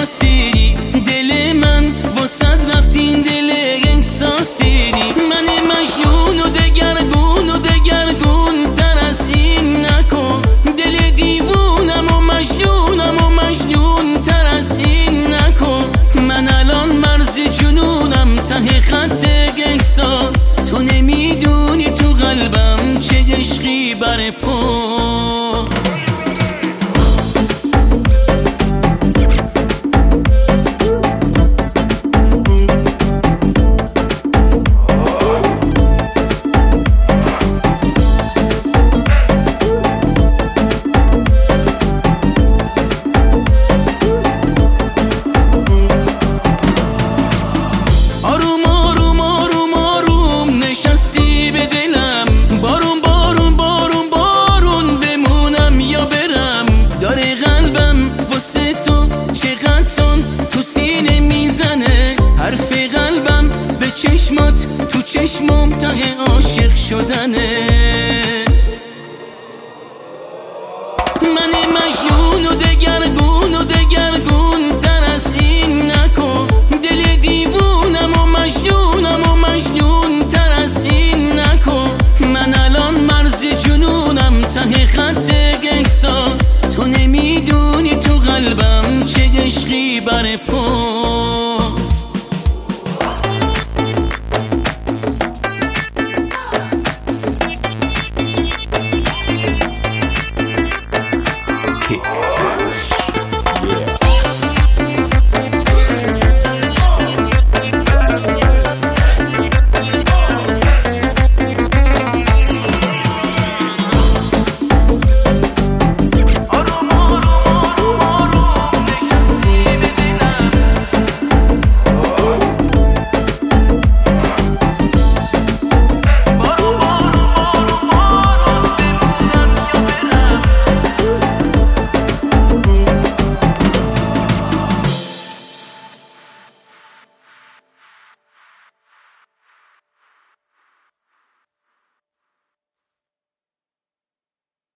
اسیری، دل من واسد رفتین دل احساسیری. من مجنون و دگرگون و دگرگون تر از این نکن. دل دیوونم و مجنونم و مجنون تر از این نکن. من الان مرز جنونم ته خط احساس. تو نمیدونی تو قلبم چه عشقی بر پاست. حرف قلبم به چشمات تو چشمم ته عاشق شدنه. من مجنون و دگرگون و دگرگون تر از این نکن. دل دیوونم و مجنونم و مجنون تر از این نکن. من الان مرز جنونم ته خط احساس. تو نمیدونی تو قلبم چه عشقی بر پا.